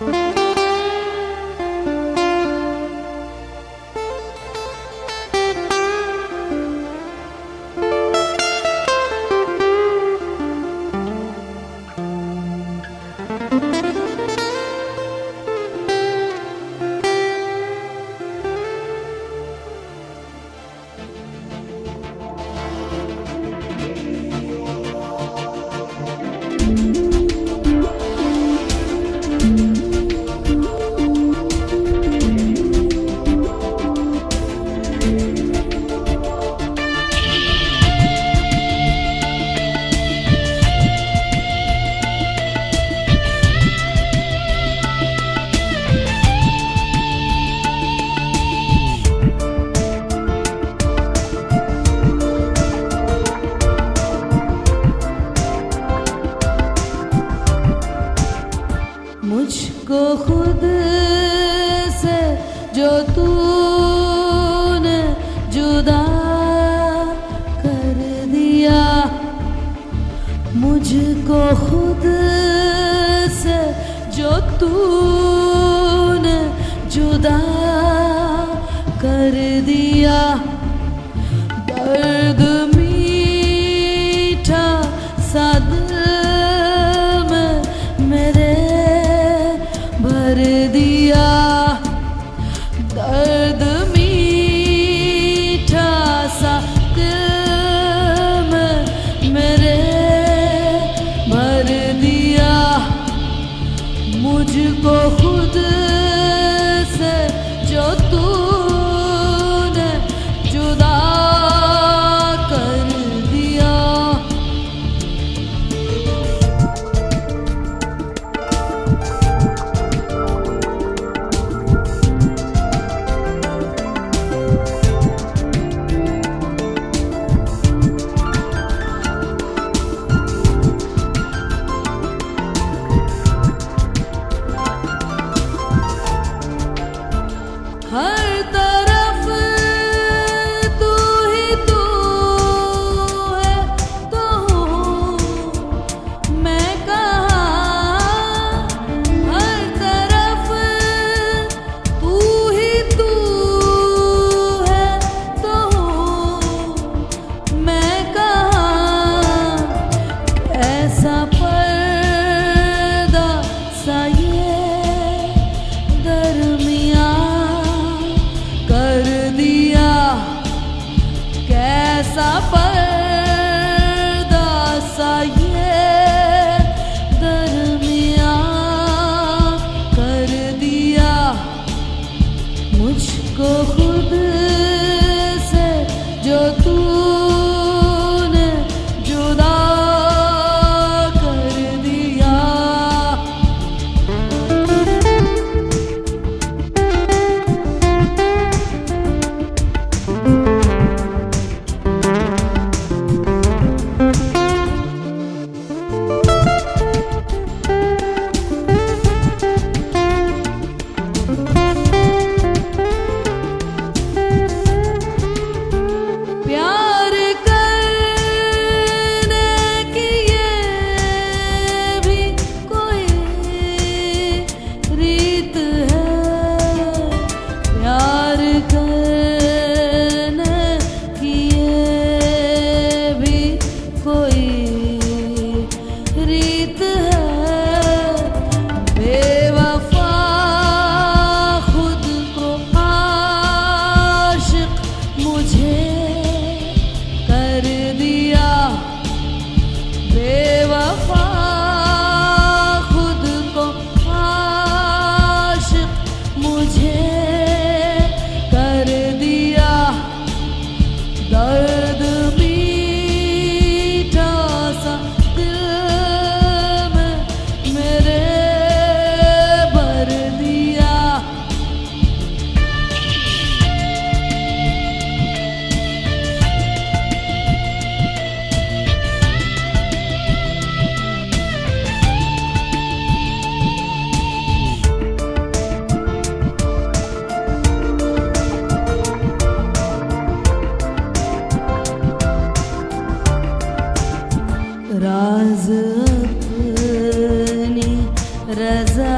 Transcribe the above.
मुझको खुद से जो तूने जुदा कर दिया, मुझको खुद से जो तूने जुदा कर दिया। दर्द मीठा सा दिल में मेरे भर दिया, दर्द मीठा सा दिल में मेरे भर दिया। मुझको खुद से जो तूने जुदा कर दिया। हर तरफ तू ही तू है, तो हूँ मैं कहाँ। हर तरफ तू ही तू है, तो हूँ मैं कहाँ। ऐसा पर्दा सा ये दरमियाँ कर दिया, कैसा पर्दा सा ये दरमियाँ कर दिया। मुझको खुद से जो तूने जुदा कर दिया। प्यार करने की ये भी कोई रीत है, प्यार करने की ये भी कोई रीत है। बेवफा खुद को आशिक मुझे कर दिया, बेवफा खुद को आशिक मुझे कर दिया। दर्द मीठा सा दिल में मेरे भर दिया। राज अपनी रज़ा